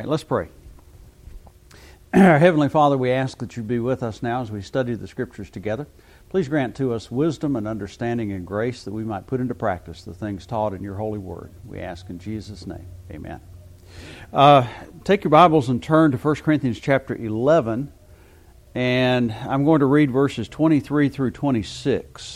right, let's pray. Our Heavenly Father, we ask that you be with us now as we study the Scriptures together. Please grant to us wisdom and understanding and grace that we might put into practice the things taught in your holy word. We ask in Jesus' name. Amen. Take your Bibles and turn to 1 Corinthians chapter 11, and I'm going to read verses 23 through 26.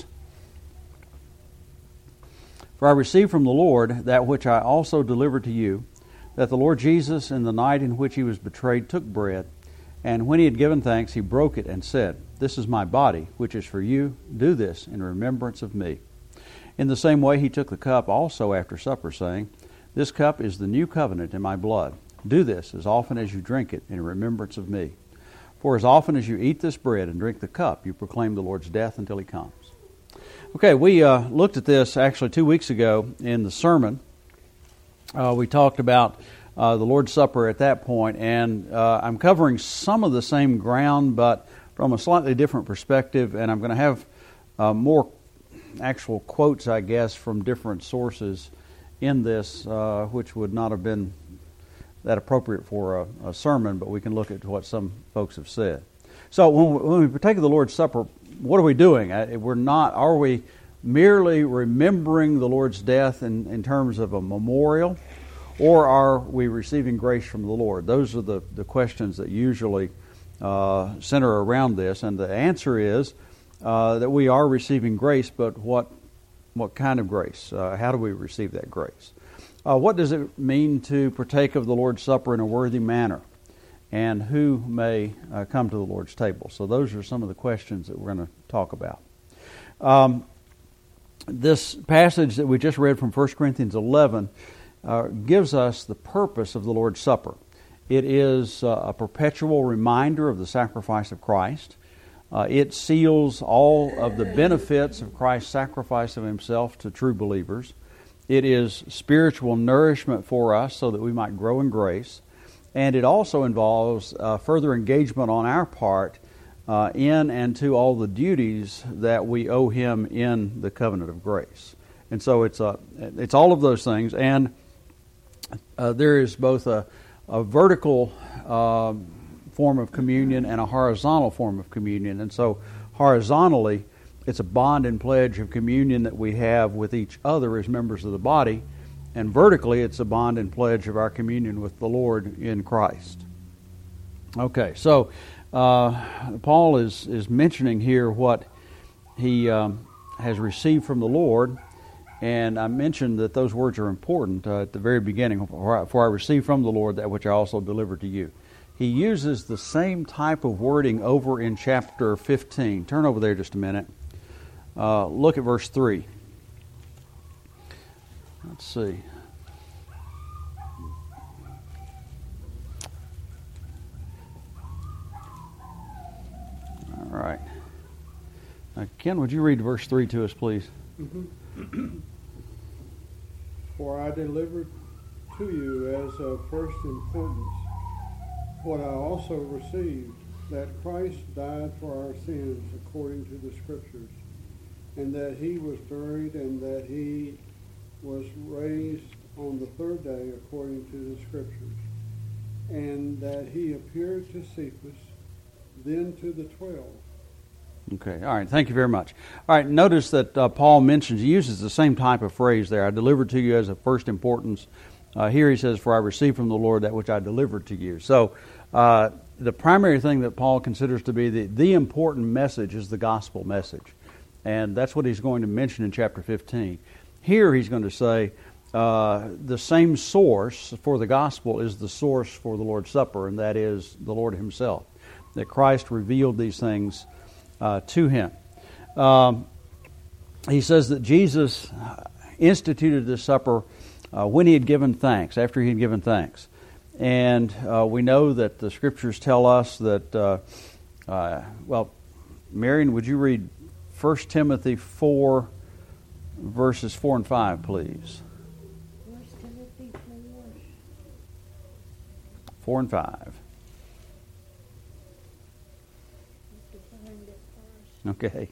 For I received from the Lord that which I also delivered to you, that the Lord Jesus, in the night in which he was betrayed, took bread, and when he had given thanks, he broke it and said, "This is my body, which is for you. Do this in remembrance of me." In the same way he took the cup also after supper, saying, "This cup is the new covenant in my blood. Do this as often as you drink it in remembrance of me. For as often as you eat this bread and drink the cup, you proclaim the Lord's death until he comes." Okay, we looked at this actually 2 weeks ago in the sermon. We talked about the Lord's Supper at that point, and I'm covering some of the same ground, but from a slightly different perspective, and I'm going to have more actual quotes, I guess, from different sources in this, which would not have been that appropriate for a sermon, but we can look at what some folks have said. So when we partake of the Lord's Supper, what are we doing? Are we merely remembering the Lord's death in terms of a memorial, or are we receiving grace from the Lord? Those are the questions that usually center around this, and the answer is that we are receiving grace, but what kind of grace? How do we receive that grace? What does it mean to partake of the Lord's Supper in a worthy manner? And who may come to the Lord's table? So those are some of the questions that we're going to talk about. This passage that we just read from 1 Corinthians 11 gives us the purpose of the Lord's Supper. It is a perpetual reminder of the sacrifice of Christ. It seals all of the benefits of Christ's sacrifice of himself to true believers. It is spiritual nourishment for us so that we might grow in grace. And it also involves further engagement on our part in and to all the duties that we owe him in the covenant of grace. And so it's all of those things. And there is both a vertical form of communion and a horizontal form of communion. And so horizontally, it's a bond and pledge of communion that we have with each other as members of the body. And vertically, it's a bond and pledge of our communion with the Lord in Christ. Okay, so Paul is mentioning here what he has received from the Lord. And I mentioned that those words are important at the very beginning. For I received from the Lord that which I also delivered to you. He uses the same type of wording over in chapter 15. Turn over there just a minute. Look at verse 3. Let's see. All right. Ken, would you read verse 3 to us, please? Mm-hmm. For I delivered to you as of first importance what I also received, that Christ died for our sins according to the Scriptures, and that he was buried, and that he was raised on the third day according to the Scriptures, and that he appeared to Cephas, then to the 12. Okay, all right, thank you very much. All right, notice that Paul he uses the same type of phrase there. I delivered to you as of first importance. Here he says, for I received from the Lord that which I delivered to you. So the primary thing that Paul considers to be the important message is the gospel message. And that's what he's going to mention in chapter 15. Here he's going to say the same source for the gospel is the source for the Lord's Supper, and that is the Lord himself. That Christ revealed these things to him. He says that Jesus instituted this supper when he had given thanks, after he had given thanks. And we know that the Scriptures tell us that, Marion, would you read 1 Timothy 4, verses 4 and 5, please? 1 Timothy 4 and 5. Okay.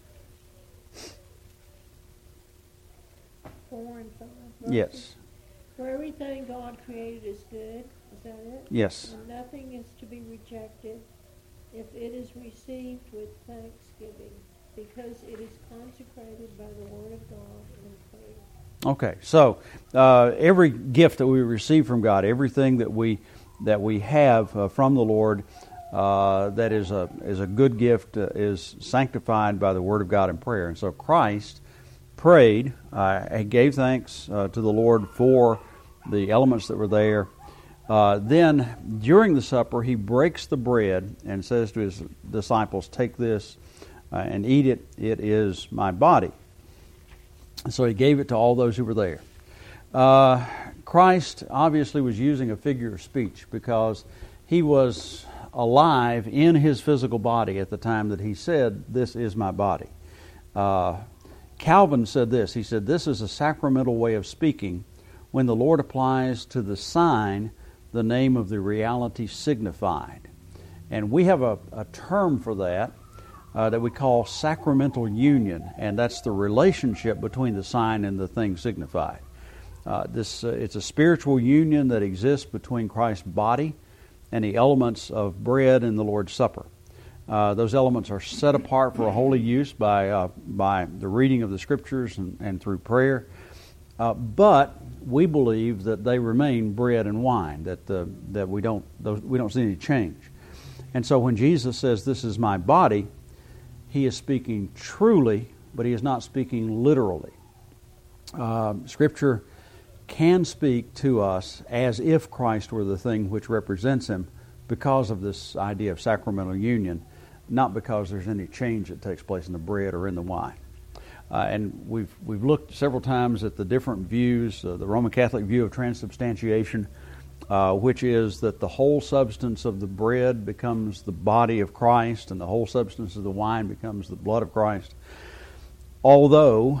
4 and 5. Yes. For everything God created is good. Is that it? Yes. And nothing is to be rejected if it is received with thanksgiving, because it is consecrated by the word of God and prayer. Okay, so every gift that we receive from God, everything that we have from the Lord that is a good gift is sanctified by the Word of God and prayer. And so Christ prayed, he gave thanks to the Lord for the elements that were there. Then during the supper, he breaks the bread and says to his disciples, "Take this and eat it. It is my body." So he gave it to all those who were there. Christ obviously was using a figure of speech because he was alive in his physical body at the time that he said, "This is my body." Calvin said this. He said, "This is a sacramental way of speaking when the Lord applies to the sign the name of the reality signified." And we have a term for that that we call sacramental union, and that's the relationship between the sign and the thing signified. It's a spiritual union that exists between Christ's body and the elements of bread in the Lord's Supper. Those elements are set apart for a holy use by the reading of the Scriptures and through prayer. But we believe that they remain bread and wine, that we don't see any change. And so when Jesus says, "This is my body," he is speaking truly, but he is not speaking literally. Scripture can speak to us as if Christ were the thing which represents him because of this idea of sacramental union, not because there's any change that takes place in the bread or in the wine. And we've looked several times at the different views, the Roman Catholic view of transubstantiation, which is that the whole substance of the bread becomes the body of Christ and the whole substance of the wine becomes the blood of Christ. Although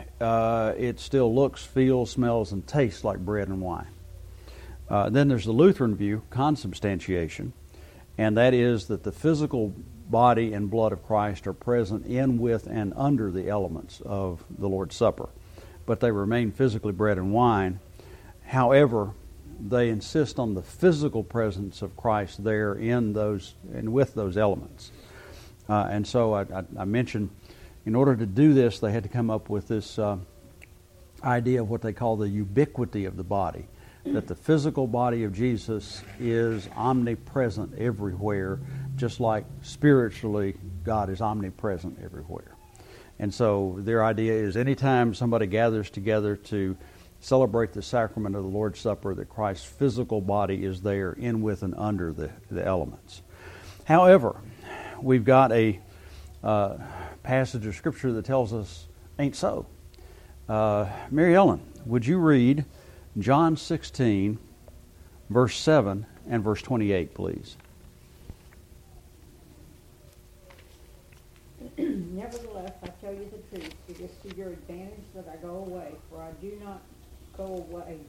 it still looks, feels, smells, and tastes like bread and wine. Then there's the Lutheran view, consubstantiation, and that is that the physical body and blood of Christ are present in, with, and under the elements of the Lord's Supper. But they remain physically bread and wine. However, they insist on the physical presence of Christ there in those and with those elements. And so I mentioned, in order to do this, they had to come up with this idea of what they call the ubiquity of the body, that the physical body of Jesus is omnipresent everywhere, just like spiritually God is omnipresent everywhere. And so their idea is anytime somebody gathers together to celebrate the sacrament of the Lord's Supper, that Christ's physical body is there in, with, and under the elements. However, we've got a passage of Scripture that tells us ain't so. Mary Ellen, would you read John 16, verse 7 and verse 28, please? Nevertheless, I tell you the truth, it is to your advantage that I go away, for I do not go away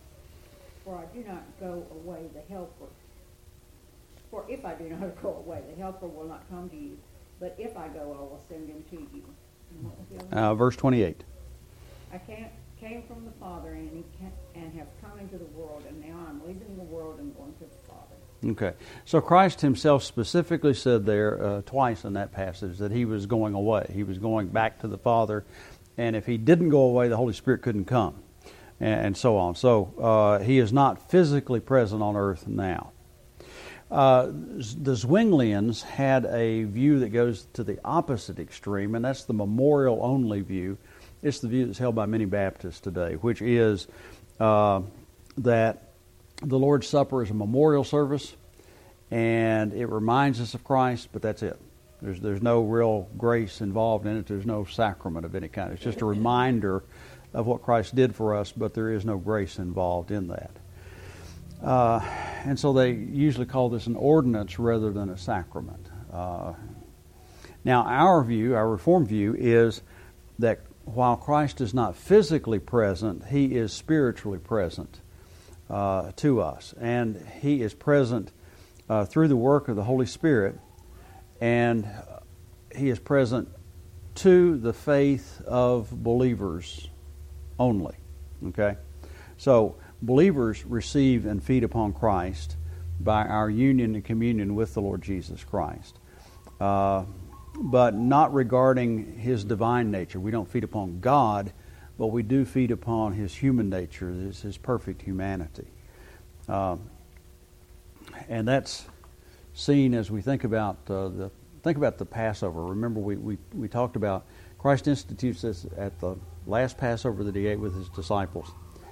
the Helper. For if I do not go away, the Helper will not come to you. But if I go, I will send him to you. And what was the other one? Verse 28. I came from the Father and have come into the world, and now I'm leaving the world and going to the Father. Okay. So Christ himself specifically said there twice in that passage that he was going away. He was going back to the Father, and if he didn't go away, the Holy Spirit couldn't come, and so on. So he is not physically present on earth now. The Zwinglians had a view that goes to the opposite extreme, and that's the memorial-only view. It's the view that's held by many Baptists today, which is that the Lord's Supper is a memorial service, and it reminds us of Christ, but that's it. There's no real grace involved in it. There's no sacrament of any kind. It's just a reminder of what Christ did for us, but there is no grace involved in that. And so they usually call this an ordinance rather than a sacrament. Now, our view, our Reformed view, is that while Christ is not physically present, he is spiritually present to us. And he is present through the work of the Holy Spirit, and he is present to the faith of believers only. Okay? So believers receive and feed upon Christ by our union and communion with the Lord Jesus Christ. But not regarding His divine nature. We don't feed upon God, but we do feed upon His human nature, His perfect humanity. And that's seen as we think about the Passover. Remember, we talked about Christ institutes this at the last Passover that He ate with His disciples.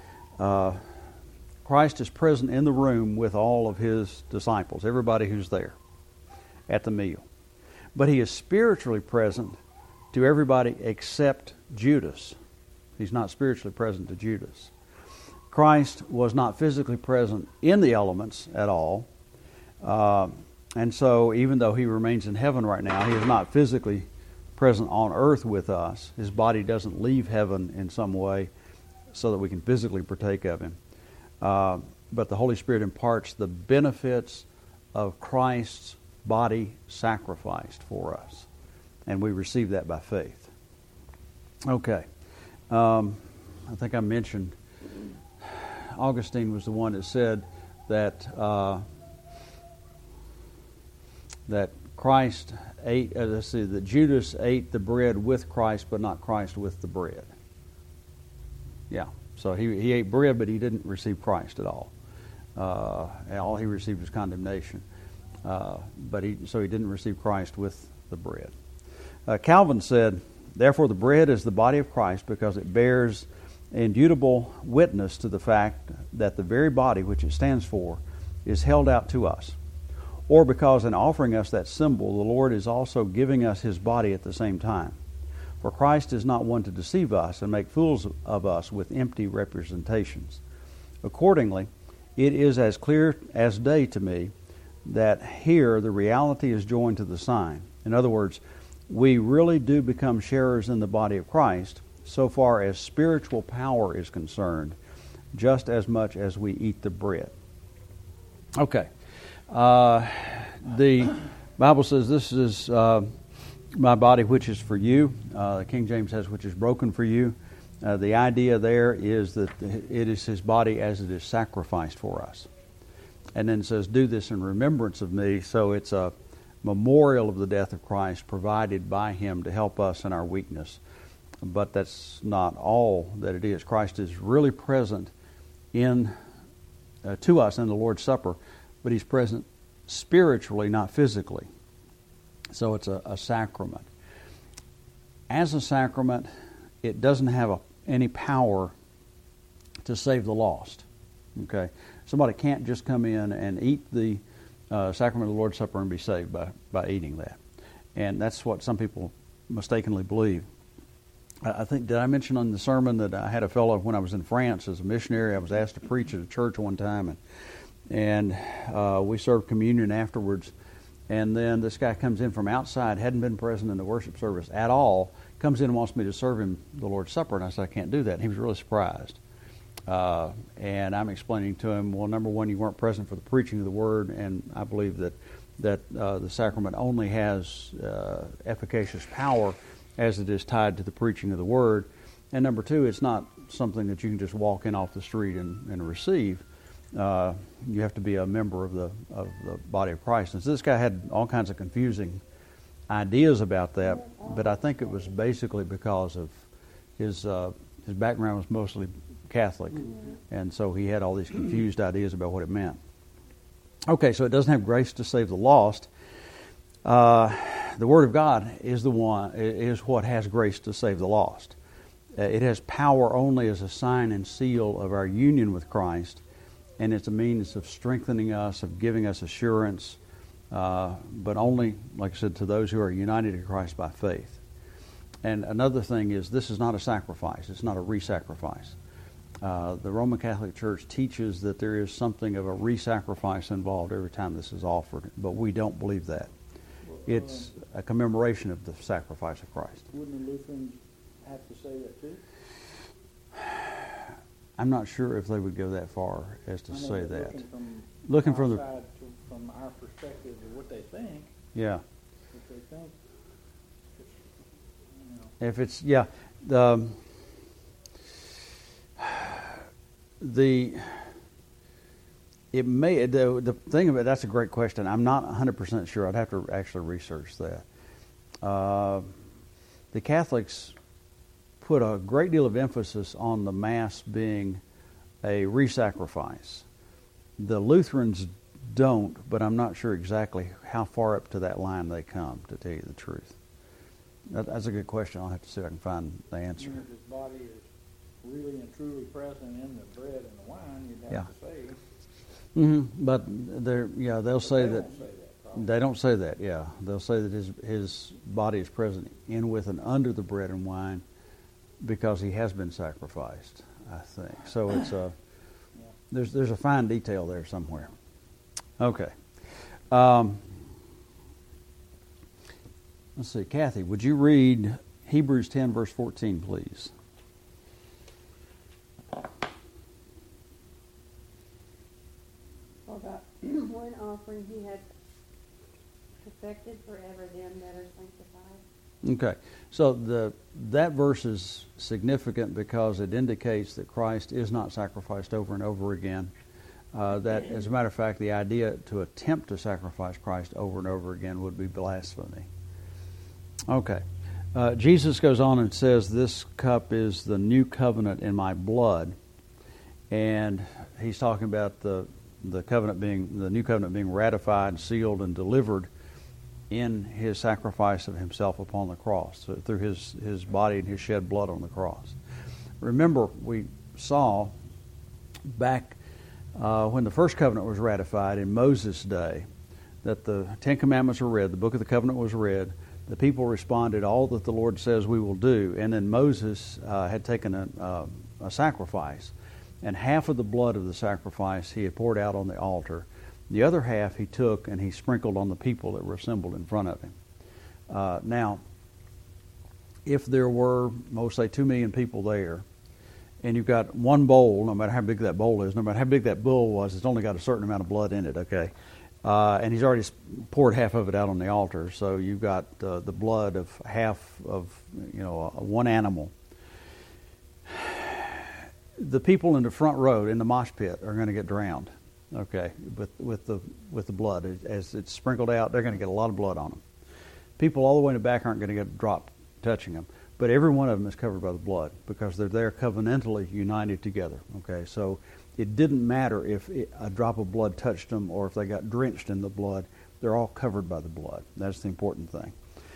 Christ is present in the room with all of His disciples, everybody who's there at the meal. But He is spiritually present to everybody except Judas. He's not spiritually present to Judas. Christ was not physically present in the elements at all. And so even though He remains in heaven right now, He is not physically present on earth with us. His body doesn't leave heaven in some way so that we can physically partake of Him. But the Holy Spirit imparts the benefits of Christ's body sacrificed for us. And we receive that by faith. Okay. I think I mentioned Augustine was the one that said that that Christ ate, that Judas ate the bread with Christ, but not Christ with the bread. Yeah, so he ate bread, but he didn't receive Christ at all. All he received was condemnation. So he didn't receive Christ with the bread. Calvin said, "Therefore the bread is the body of Christ because it bears indubitable witness to the fact that the very body which it stands for is held out to us. Or because in offering us that symbol, the Lord is also giving us His body at the same time. For Christ is not one to deceive us and make fools of us with empty representations. Accordingly, it is as clear as day to me that here the reality is joined to the sign. In other words, we really do become sharers in the body of Christ so far as spiritual power is concerned, just as much as we eat the bread." Okay. The Bible says, "This is my body which is for you." King James says, "which is broken for you." The idea there is that it is His body as it is sacrificed for us. And then it says, "Do this in remembrance of me." So it's a memorial of the death of Christ provided by Him to help us in our weakness. But that's not all that it is. Christ is really present to us in the Lord's Supper, but He's present spiritually, not physically. So it's a sacrament. As a sacrament, it doesn't have any power to save the lost. Okay, somebody can't just come in and eat the sacrament of the Lord's Supper and be saved by eating that. And that's what some people mistakenly believe. I think, did I mention on the sermon that I had a fellow when I was in France as a missionary? I was asked to preach at a church one time, and we served communion afterwards. And then this guy comes in from outside, hadn't been present in the worship service at all, comes in and wants me to serve him the Lord's Supper. And I said, I can't do that. And he was really surprised. And I'm explaining to him, well, number one, you weren't present for the preaching of the Word, and I believe that the sacrament only has efficacious power as it is tied to the preaching of the Word. And number two, it's not something that you can just walk in off the street and receive. You have to be a member of the body of Christ. And so this guy had all kinds of confusing ideas about that, but I think it was basically because of his background was mostly Catholic, and so he had all these confused ideas about what it meant. Okay, so it doesn't have grace to save the lost. The Word of God is what has grace to save the lost. It has power only as a sign and seal of our union with Christ, and it's a means of strengthening us, of giving us assurance, but only, like I said, to those who are united to Christ by faith. And another thing is, this is not a sacrifice. It's not a re-sacrifice. The Roman Catholic Church teaches that there is something of a re-sacrifice involved every time this is offered, but we don't believe that. It's a commemoration of the sacrifice of Christ. Wouldn't the Lutherans have to say that too? I'm not sure if they would go that far as to say that. Looking from our perspective of what they think. Yeah. What they think. If it's, yeah. The thing of it, that's a great question. I'm not 100% sure. I'd have to actually research that. The Catholics put a great deal of emphasis on the Mass being a re-sacrifice. The Lutherans don't, but I'm not sure exactly how far up to that line they come, to tell you the truth. That's a good question. I'll have to see if I can find the answer. Even if his body is really and truly present in the bread and the wine, you'd have to say. But they'll say They that. don't say that, probably. They don't say that. Yeah, they'll say that his body is present in, with, and under the bread and wine, because he has been sacrificed. I think so. It's there's a fine detail there somewhere. Okay. Let's see, Kathy, would you read Hebrews 10, verse 14, please? For by one offering he had perfected forever them that are sanctified. Okay, so that verse is significant because it indicates that Christ is not sacrificed over and over again. That, as a matter of fact, the idea to attempt to sacrifice Christ over and over again would be blasphemy. Okay, Jesus goes on and says, "This cup is the new covenant in my blood," and he's talking about the new covenant being ratified, sealed, and delivered in his sacrifice of himself upon the cross, so through his body and his shed blood on the cross. Remember, we saw back when the first covenant was ratified in Moses' day that the Ten Commandments were read, the Book of the Covenant was read, the people responded, "All that the Lord says we will do," and then Moses had taken a sacrifice, and half of the blood of the sacrifice he had poured out on the altar. The other half he took and he sprinkled on the people that were assembled in front of him. Now, if there were, most say 2 million people there, and you've got one bowl, no matter how big that bowl is, no matter how big that bowl was, it's only got a certain amount of blood in it, okay? And he's already poured half of it out on the altar, so you've got the blood of half of, one animal. The people in the front row, in the mosh pit, are going to get drowned, okay, with the blood. As it's sprinkled out, they're going to get a lot of blood on them. People all the way in the back aren't going to get a drop touching them, but every one of them is covered by the blood because they're there covenantally united together, okay? So it didn't matter if a drop of blood touched them or if they got drenched in the blood. They're all covered by the blood. That's the important thing.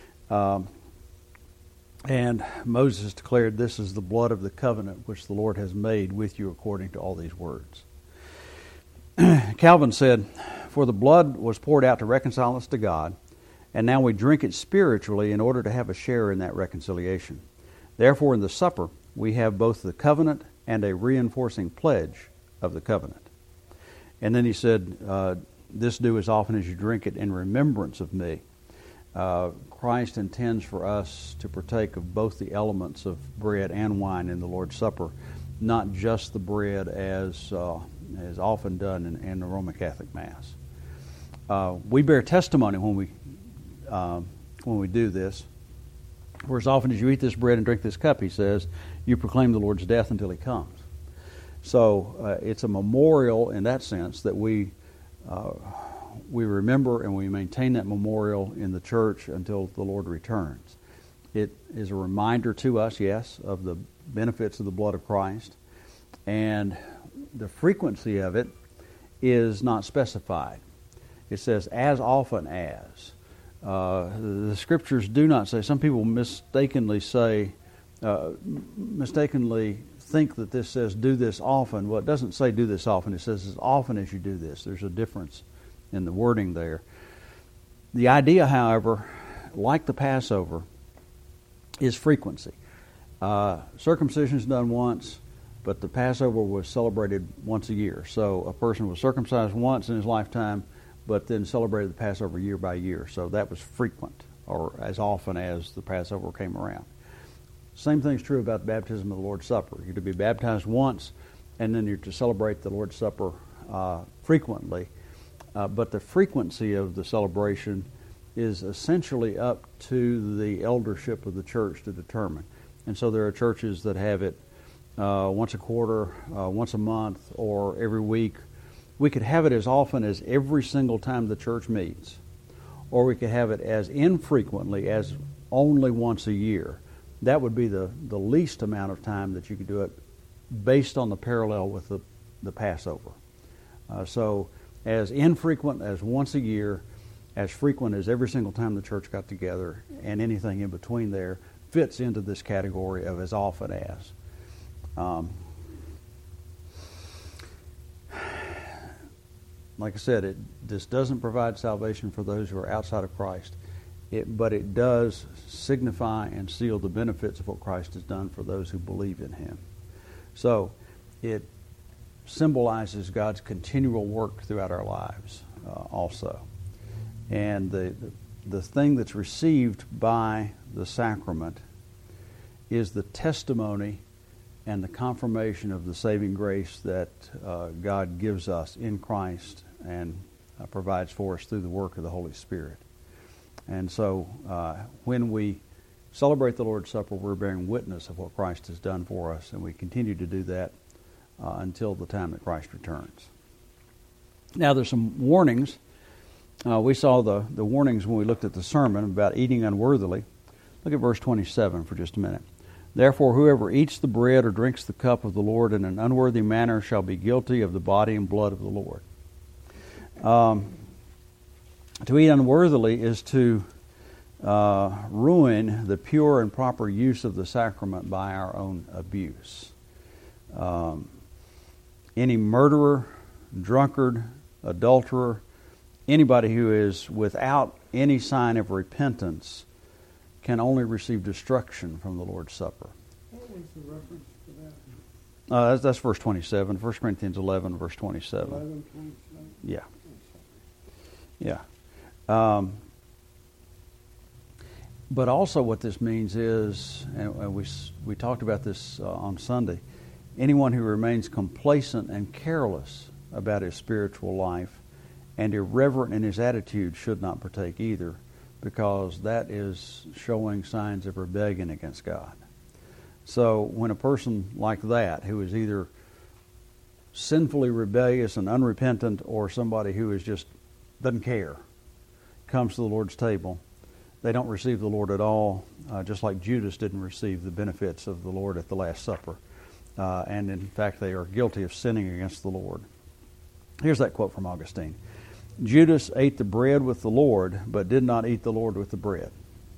And Moses declared, "This is the blood of the covenant which the Lord has made with you according to all these words." Calvin said, "For the blood was poured out to reconcile us to God, and now we drink it spiritually in order to have a share in that reconciliation. Therefore, in the supper, we have both the covenant and a reinforcing pledge of the covenant." And then he said, "This do as often as you drink it in remembrance of me." Christ intends for us to partake of both the elements of bread and wine in the Lord's Supper, not just the bread as often done in the Roman Catholic Mass. We bear testimony when we do this. For as often as you eat this bread and drink this cup, he says, you proclaim the Lord's death until he comes. So it's a memorial in that sense that we remember and we maintain that memorial in the church until the Lord returns. It is a reminder to us, yes, of the benefits of the blood of Christ, and the frequency of it is not specified. It says, as often as. The Scriptures do not say, some people mistakenly think that this says do this often. Well, it doesn't say do this often. It says as often as you do this. There's a difference in the wording there. The idea, however, like the Passover, is frequency. Circumcision is done once, but the Passover was celebrated once a year. So a person was circumcised once in his lifetime, but then celebrated the Passover year by year. So that was frequent, or as often as the Passover came around. Same thing's true about the baptism of the Lord's Supper. You're to be baptized once, and then you're to celebrate the Lord's Supper frequently. But the frequency of the celebration is essentially up to the eldership of the church to determine. And so there are churches that have it once a quarter, once a month, or every week. We could have it as often as every single time the church meets, or we could have it as infrequently as only once a year. That would be the least amount of time that you could do it based on the parallel with the Passover. So as infrequent as once a year, as frequent as every single time the church got together, and anything in between there fits into this category of as often as. Like I said, this doesn't provide salvation for those who are outside of Christ, but it does signify and seal the benefits of what Christ has done for those who believe in Him. So it symbolizes God's continual work throughout our lives also. And the thing that's received by the sacrament is the testimony and the confirmation of the saving grace that God gives us in Christ and provides for us through the work of the Holy Spirit. And so when we celebrate the Lord's Supper, we're bearing witness of what Christ has done for us, and we continue to do that until the time that Christ returns. Now there's some warnings. We saw the warnings when we looked at the sermon about eating unworthily. Look at verse 27 for just a minute. Therefore, whoever eats the bread or drinks the cup of the Lord in an unworthy manner shall be guilty of the body and blood of the Lord. To eat unworthily is to ruin the pure and proper use of the sacrament by our own abuse. Any murderer, drunkard, adulterer, anybody who is without any sign of repentance can only receive destruction from the Lord's Supper. What was the reference to that? That's verse 27, 1 Corinthians 11, verse 27. 11:27? Yeah. Yeah. But also what this means is, and we talked about this on Sunday, anyone who remains complacent and careless about his spiritual life and irreverent in his attitude should not partake either, because that is showing signs of rebellion against God. So when a person like that, who is either sinfully rebellious and unrepentant, or somebody who is just doesn't care, comes to the Lord's table, they don't receive the Lord at all, just like Judas didn't receive the benefits of the Lord at the Last Supper. And in fact, they are guilty of sinning against the Lord. Here's that quote from Augustine. Judas ate the bread with the Lord, but did not eat the Lord with the bread.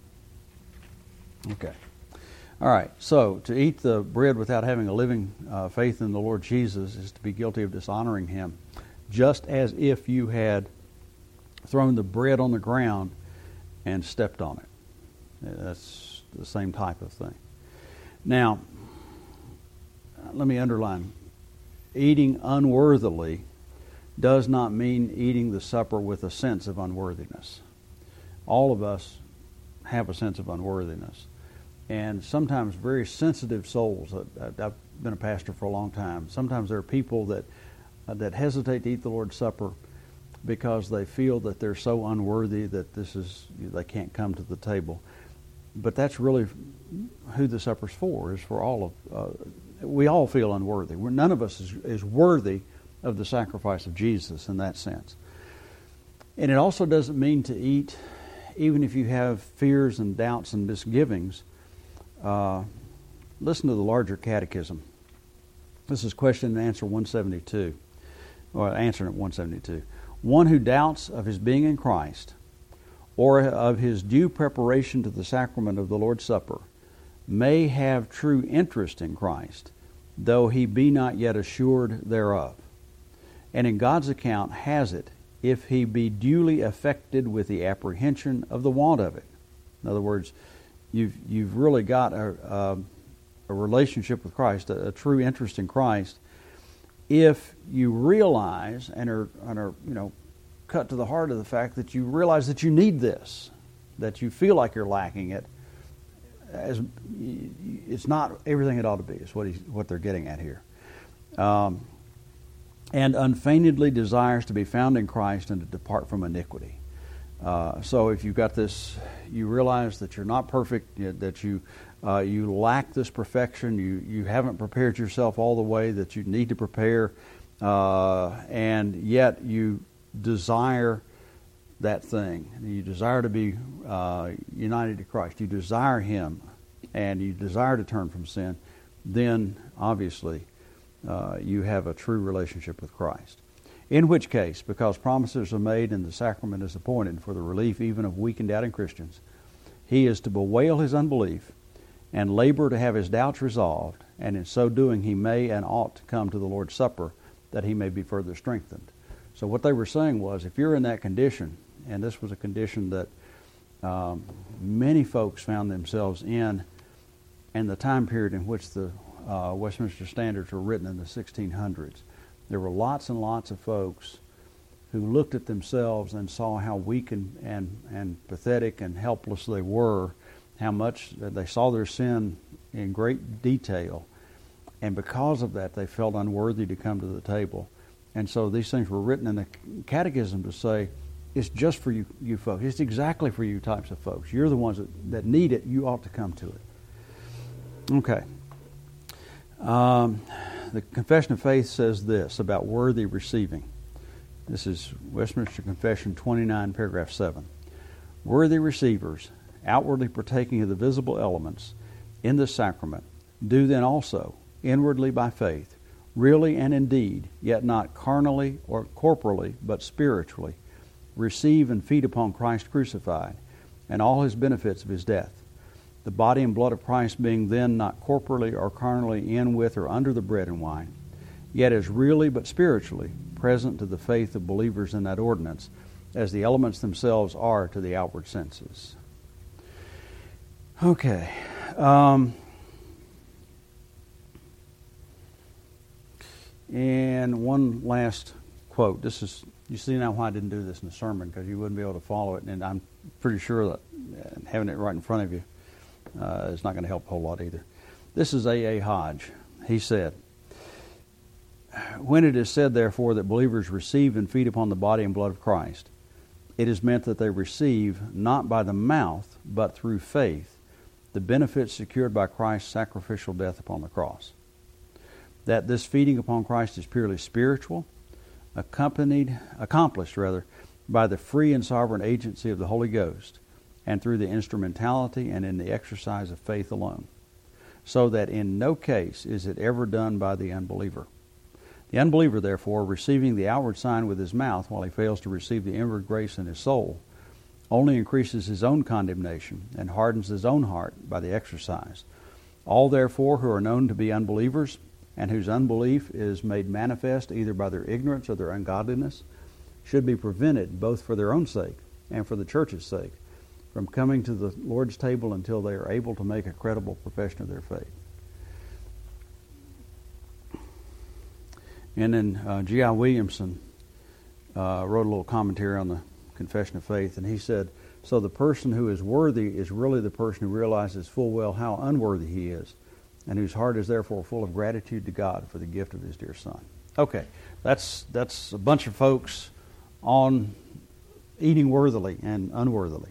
Okay. All right. So to eat the bread without having a living faith in the Lord Jesus is to be guilty of dishonoring Him, just as if you had thrown the bread on the ground and stepped on it. That's the same type of thing. Now, let me underline, eating unworthily does not mean eating the supper with a sense of unworthiness. All of us have a sense of unworthiness. And sometimes very sensitive souls, I've been a pastor for a long time, sometimes there are people that hesitate to eat the Lord's Supper because they feel that they're so unworthy that they can't come to the table. But that's really who the supper's for, is for all of, we all feel unworthy. None of us is worthy of the sacrifice of Jesus in that sense. And it also doesn't mean to eat, even if you have fears and doubts and misgivings. Listen to the larger catechism. This is question and answer 172, or answering at 172. One who doubts of his being in Christ, or of his due preparation to the sacrament of the Lord's Supper, may have true interest in Christ, though he be not yet assured thereof. And in God's account has it, if he be duly affected with the apprehension of the want of it. In other words, you've really got a relationship with Christ, a true interest in Christ, if you realize and are cut to the heart of the fact that you realize that you need this, that you feel like you're lacking it. As it's not everything it ought to be, is what they're getting at here. And unfeignedly desires to be found in Christ and to depart from iniquity. So if you've got this, you realize that you're not perfect, that you you lack this perfection, you haven't prepared yourself all the way that you need to prepare, and yet you desire that thing. You desire to be united to Christ. You desire Him, and you desire to turn from sin. Then, obviously, you have a true relationship with Christ. In which case, because promises are made and the sacrament is appointed for the relief even of weak and doubting Christians, he is to bewail his unbelief and labor to have his doubts resolved, and in so doing he may and ought to come to the Lord's Supper that he may be further strengthened. So what they were saying was, if you're in that condition, and this was a condition that many folks found themselves in the time period in which the Westminster Standards were written in the 1600s, there were lots and lots of folks who looked at themselves and saw how weak and pathetic and helpless they were, how much they saw their sin in great detail, and because of that they felt unworthy to come to the table. And so these things were written in the Catechism to say, it's just for you folks. It's exactly for you types of folks. You're the ones that need it. You ought to come to it. Okay. The Confession of Faith says this about worthy receiving. This is Westminster Confession 29, paragraph 7. Worthy receivers, outwardly partaking of the visible elements in the sacrament, do then also, inwardly by faith, really and indeed, yet not carnally or corporally, but spiritually, receive and feed upon Christ crucified, and all his benefits of his death. The body and blood of Christ being then not corporally or carnally in with or under the bread and wine, yet is really but spiritually present to the faith of believers in that ordinance, as the elements themselves are to the outward senses. Okay. And one last quote. This is, you see now why I didn't do this in the sermon, because you wouldn't be able to follow it, and I'm pretty sure that having it right in front of you is not going to help a whole lot either. This is A.A. Hodge. He said, "When it is said, therefore, that believers receive and feed upon the body and blood of Christ, it is meant that they receive, not by the mouth, but through faith, the benefits secured by Christ's sacrificial death upon the cross. That this feeding upon Christ is purely spiritual, accomplished by the free and sovereign agency of the Holy Ghost, and through the instrumentality and in the exercise of faith alone, so that in no case is it ever done by the unbeliever. The unbeliever, therefore, receiving the outward sign with his mouth while he fails to receive the inward grace in his soul, only increases his own condemnation and hardens his own heart by the exercise. All, therefore, who are known to be unbelievers, and whose unbelief is made manifest either by their ignorance or their ungodliness, should be prevented, both for their own sake and for the church's sake, from coming to the Lord's table until they are able to make a credible profession of their faith." And then G.I. Williamson wrote a little commentary on the Confession of Faith, and he said, "So the person who is worthy is really the person who realizes full well how unworthy he is, and whose heart is therefore full of gratitude to God for the gift of his dear Son." Okay, that's a bunch of folks on eating worthily and unworthily.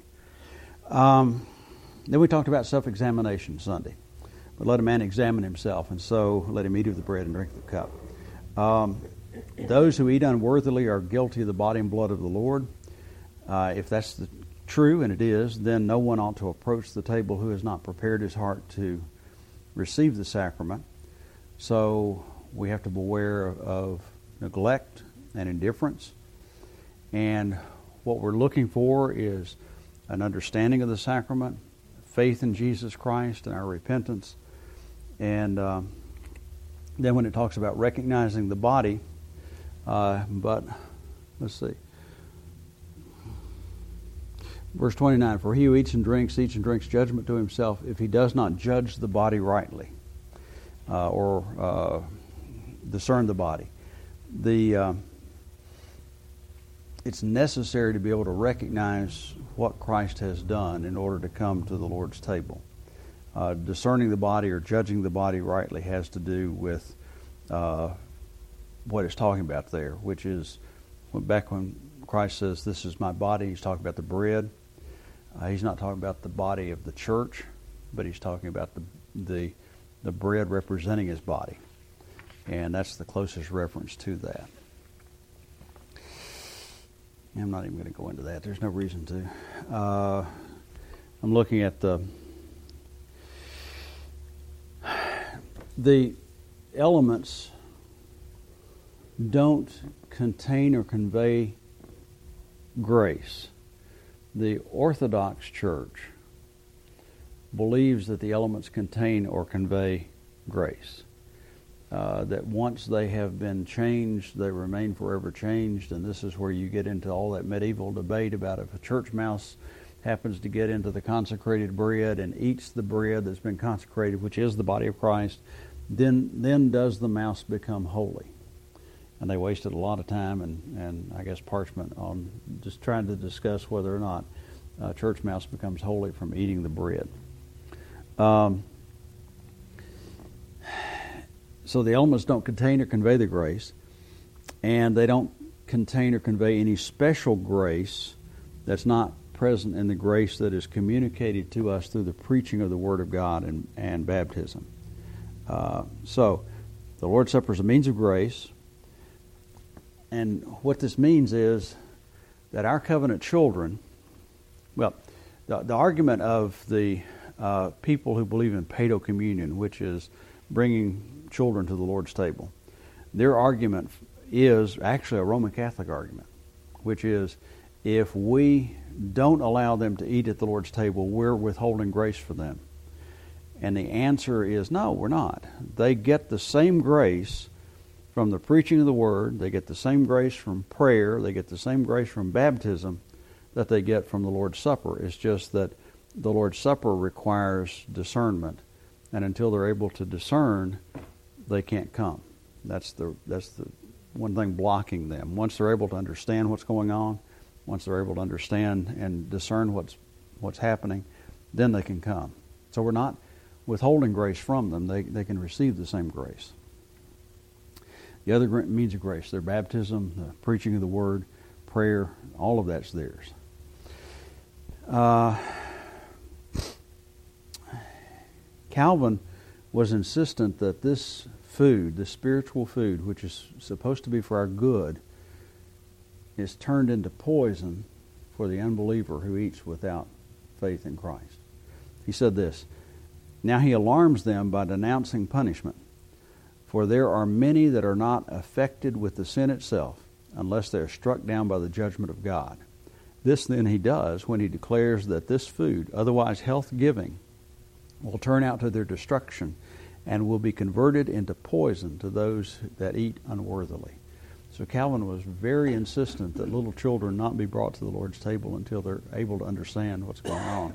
Then we talked about self-examination Sunday. But let a man examine himself, and so let him eat of the bread and drink of the cup. Those who eat unworthily are guilty of the body and blood of the Lord. If that's true, and it is, then no one ought to approach the table who has not prepared his heart to receive the sacrament. So we have to beware of neglect and indifference. And what we're looking for is an understanding of the sacrament, faith in Jesus Christ and our repentance. And then when it talks about recognizing the body, but let's see. Verse 29, "For he who eats and drinks judgment to himself if he does not judge the body rightly, or discern the body." It's necessary to be able to recognize what Christ has done in order to come to the Lord's table. Discerning the body or judging the body rightly has to do with what it's talking about there, which is back when Christ says, "This is my body," he's talking about the bread. He's not talking about the body of the church. but he's talking about the bread representing his body. And that's the closest reference to that. I'm not even going to go into that. There's no reason to. I'm looking at the elements don't contain or convey grace. The Orthodox Church believes that the elements contain or convey grace. That once they have been changed, they remain forever changed, and this is where you get into all that medieval debate about if a church mouse happens to get into the consecrated bread and eats the bread that's been consecrated, which is the body of Christ, then does the mouse become holy? And they wasted a lot of time and I guess parchment on just trying to discuss whether or not a church mouse becomes holy from eating the bread. So the elements don't contain or convey the grace, and they don't contain or convey any special grace that's not present in the grace that is communicated to us through the preaching of the Word of God and baptism. So the Lord's Supper is a means of grace, and what this means is that our covenant children, well, the argument of the people who believe in paedo-communion, which is bringing children to the Lord's table, their argument is actually a Roman Catholic argument, which is if we don't allow them to eat at the Lord's table, we're withholding grace for them. And the answer is no, we're not. They get the same grace from the preaching of the Word, they get the same grace from prayer, they get the same grace from baptism that they get from the Lord's Supper. It's just that the Lord's Supper requires discernment, and until they're able to discern, they can't come. That's the one thing blocking them. Once they're able to understand what's going on, once they're able to understand and discern what's happening, then they can come. So we're not withholding grace from them. They can receive the same grace. The other means of grace, their baptism, the preaching of the Word, prayer, all of that's theirs. Calvin was insistent that this food, the spiritual food, which is supposed to be for our good, is turned into poison for the unbeliever who eats without faith in Christ. He said this, "Now he alarms them by denouncing punishment, for there are many that are not affected with the sin itself, unless they are struck down by the judgment of God. This then he does when he declares that this food, otherwise health-giving, will turn out to their destruction and will be converted into poison to those that eat unworthily." So Calvin was very insistent that little children not be brought to the Lord's table until they're able to understand what's going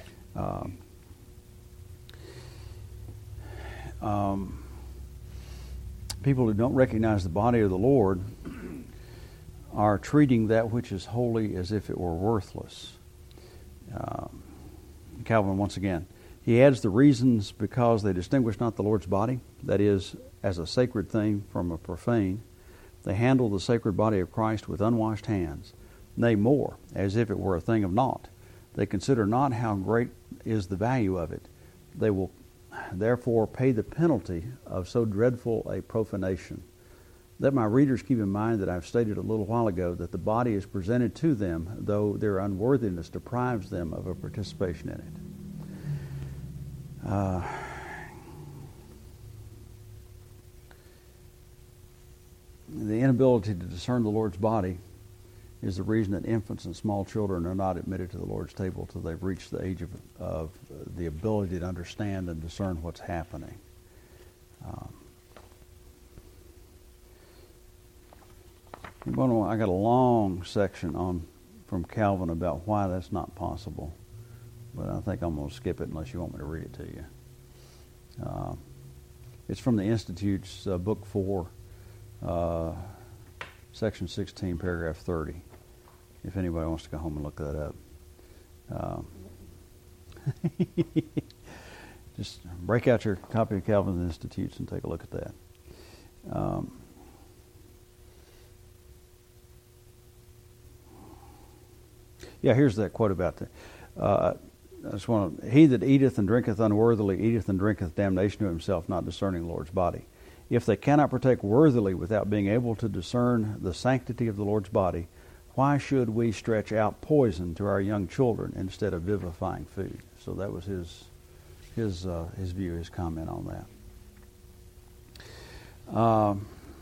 on. People who don't recognize the body of the Lord are treating that which is holy as if it were worthless. Calvin, once again, he adds the reasons because they distinguish not the Lord's body, that is, as a sacred thing from a profane. They handle the sacred body of Christ with unwashed hands, nay more, as if it were a thing of naught. They consider not how great is the value of it. They will therefore pay the penalty of so dreadful a profanation. Let my readers keep in mind that I've stated a little while ago that the body is presented to them, though their unworthiness deprives them of a participation in it. The inability to discern the Lord's body is the reason that infants and small children are not admitted to the Lord's table till they've reached the age of the ability to understand and discern what's happening. I got a long section from Calvin about why that's not possible, but I think I'm going to skip it unless you want me to read it to you. It's from the Institute's Book 4, Section 16, Paragraph 30, if anybody wants to go home and look that up. Just break out your copy of Calvin's Institutes and take a look at that. Here's that quote about just want to, he that eateth and drinketh unworthily eateth and drinketh damnation to himself, not discerning the Lord's body. If they cannot partake worthily without being able to discern the sanctity of the Lord's body, why should we stretch out poison to our young children instead of vivifying food? So that was his view, his comment on that.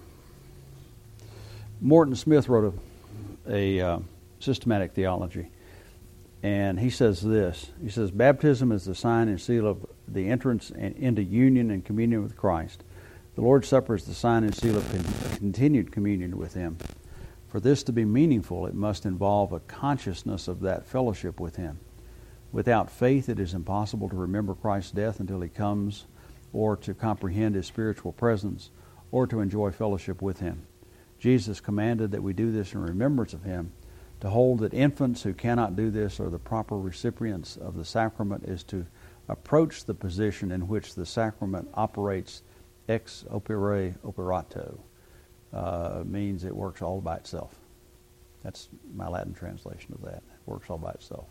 Morton Smith wrote a systematic theology, and he says this. He says, baptism is the sign and seal of the entrance into union and communion with Christ. The Lord's Supper is the sign and seal of continued communion with Him. For this to be meaningful, it must involve a consciousness of that fellowship with Him. Without faith, it is impossible to remember Christ's death until He comes, or to comprehend His spiritual presence, or to enjoy fellowship with Him. Jesus commanded that we do this in remembrance of Him. To hold that infants who cannot do this are the proper recipients of the sacrament is to approach the position in which the sacrament operates ex opere operato. Means it works all by itself. That's my Latin translation of that. It works all by itself.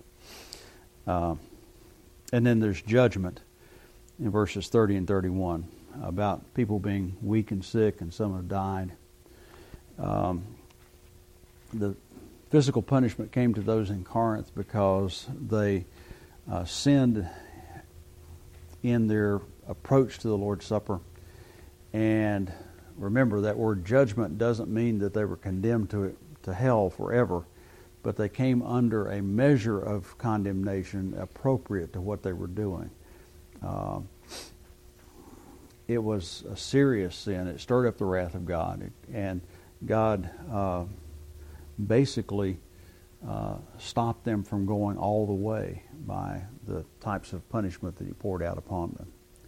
And then there's judgment in verses 30 and 31 about people being weak and sick, and some have died. The physical punishment came to those in Corinth because they sinned in their approach to the Lord's Supper. And remember, that word judgment doesn't mean that they were condemned to hell forever, but they came under a measure of condemnation appropriate to what they were doing. It was a serious sin. It stirred up the wrath of God, and God basically stopped them from going all the way by the types of punishment that He poured out upon them.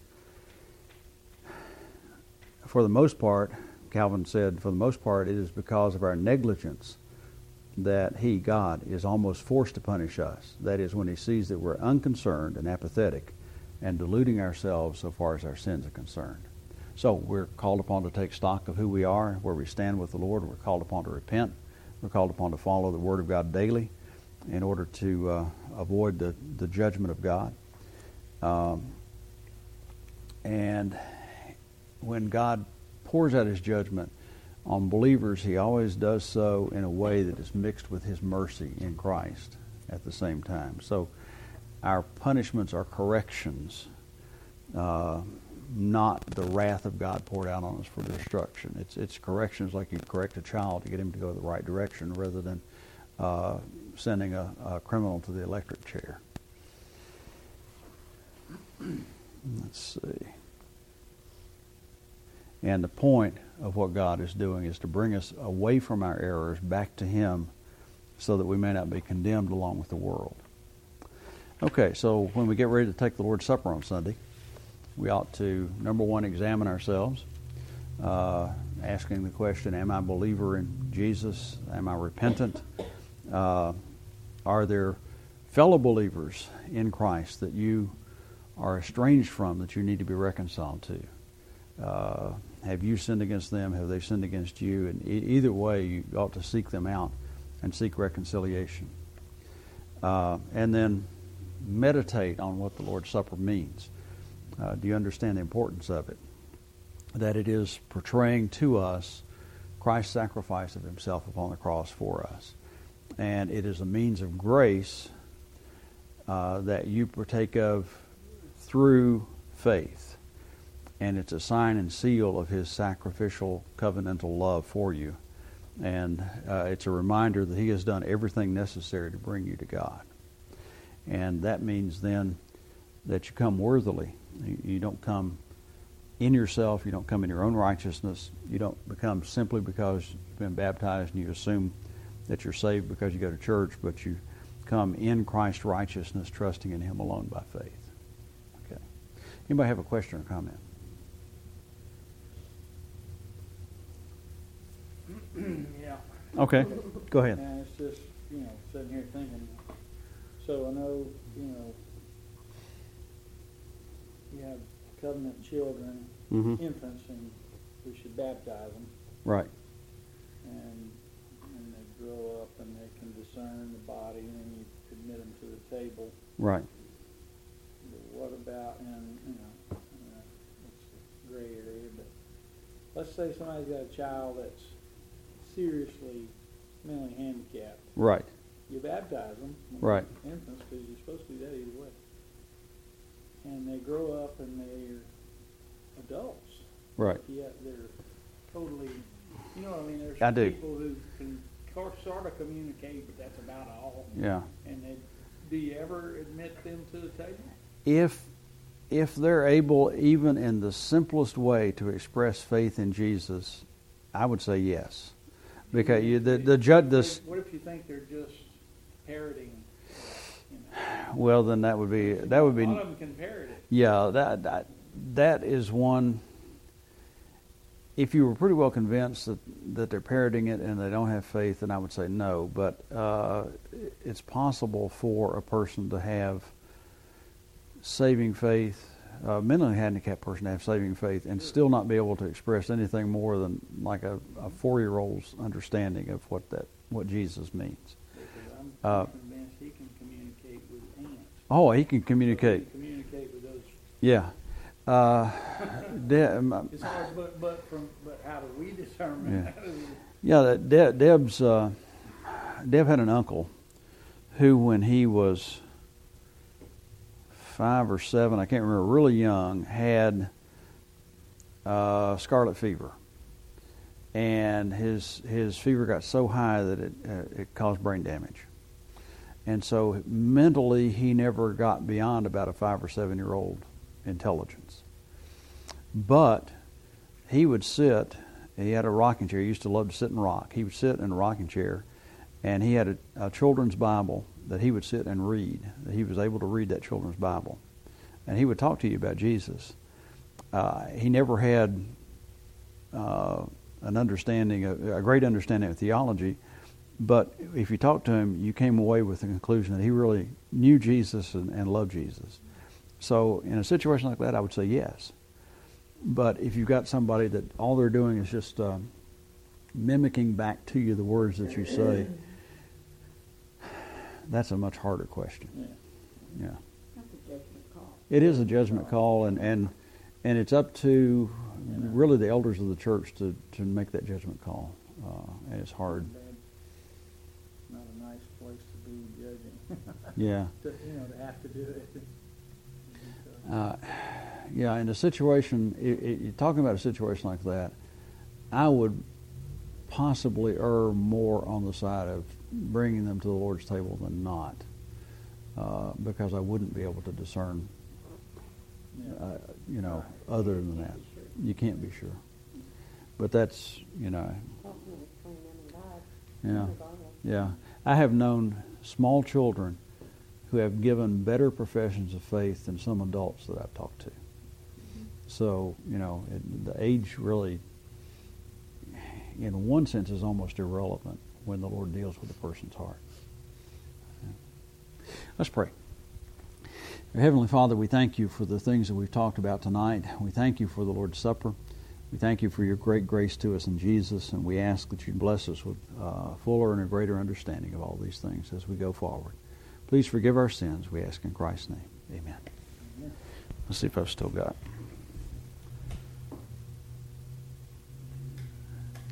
For the most part, Calvin said, for the most part, it is because of our negligence that He, God, is almost forced to punish us. That is, when He sees that we're unconcerned and apathetic and deluding ourselves so far as our sins are concerned. So we're called upon to take stock of who we are, where we stand with the Lord. We're called upon to repent. We're called upon to follow the Word of God daily in order to avoid the judgment of God. And when God pours out His judgment on believers, He always does so in a way that is mixed with His mercy in Christ at the same time. So our punishments are corrections, not the wrath of God poured out on us for destruction. It's corrections like you correct a child to get him to go the right direction, rather than sending a criminal to the electric chair. Let's see. And the point of what God is doing is to bring us away from our errors back to Him, so that we may not be condemned along with the world. Okay, so when we get ready to take the Lord's Supper on Sunday, we ought to, number one, examine ourselves, asking the question, am I a believer in Jesus? Am I repentant? Are there fellow believers in Christ that you are estranged from, that you need to be reconciled to? Have you sinned against them? Have they sinned against you? And either way, you ought to seek them out and seek reconciliation. And then meditate on what the Lord's Supper means. Do you understand the importance of it? That it is portraying to us Christ's sacrifice of Himself upon the cross for us. And it is a means of grace that you partake of through faith. And it's a sign and seal of His sacrificial covenantal love for you. And it's a reminder that He has done everything necessary to bring you to God. And that means then that you come worthily. You don't come in yourself. You don't come in your own righteousness. You don't become simply because you've been baptized and you assume that you're saved because you go to church, but you come in Christ's righteousness, trusting in Him alone by faith. Okay. Anybody have a question or comment? Yeah. Okay. Go ahead. And it's just, sitting here thinking. So I know, you have covenant children, infants, and we should baptize them. Right. And they grow up and they can discern the body, and then you admit them to the table. Right. what about, and it's a gray area, but let's say somebody's got a child that's seriously mentally handicapped. Right. You baptize them when Right. they're infants, because you're supposed to do that either way. And they grow up and they're adults. Right. Yet they're totally, you know what I mean? There's I do. people who can sort of communicate, but that's about all. Yeah. And do you ever admit them to the table? If they're able, even in the simplest way, to express faith in Jesus, I would say yes. Because the judge, What if you think they're just parroting? well, then that would be A lot of them can parrot it. yeah, that is one. If you were pretty well convinced that they're parroting it and they don't have faith, then I would say no. But it's possible for a person to have saving faith, a mentally handicapped person to have saving faith, and still not be able to express anything more than like a 4-year-old's understanding of what Jesus means. Because I'm convinced he can communicate with ants. Oh, he can communicate. He can communicate with those. Yeah. It's hard, but how do we determine? Yeah. Deb had an uncle who, when he was 5 or 7, I can't remember, really young, had scarlet fever, and his fever got so high that it caused brain damage, and so mentally he never got beyond about a 5 or 7-year-old intelligence. But he would sit. He had a rocking chair. He used to love to sit and rock. He would sit in a rocking chair, and he had a children's Bible that he would sit and read. He was able to read that children's Bible, and he would talk to you about Jesus. He never had a great understanding of theology, but if you talked to him, you came away with the conclusion that he really knew Jesus and loved Jesus. So in a situation like that, I would say yes. But if you've got somebody that all they're doing is just mimicking back to you the words that you say, that's a much harder question. Yeah. That's a judgment call. It is a judgment call, and it's up to really the elders of the church to make that judgment call. And it's hard. Not a nice place to be judging. Yeah. to have to do it. Yeah, in a situation, you're talking about a situation like that, I would possibly err more on the side of bringing them to the Lord's table than not, because I wouldn't be able to discern, other than that. You can't be sure. But that's, yeah. I have known small children who have given better professions of faith than some adults that I've talked to. So, the age really, in one sense, is almost irrelevant when the Lord deals with a person's heart. Let's pray. Heavenly Father, we thank you for the things that we've talked about tonight. We thank you for the Lord's Supper. We thank you for your great grace to us in Jesus, and we ask that you bless us with fuller and a greater understanding of all these things as we go forward. Please forgive our sins, we ask in Christ's name. Amen. Let's see if I've still got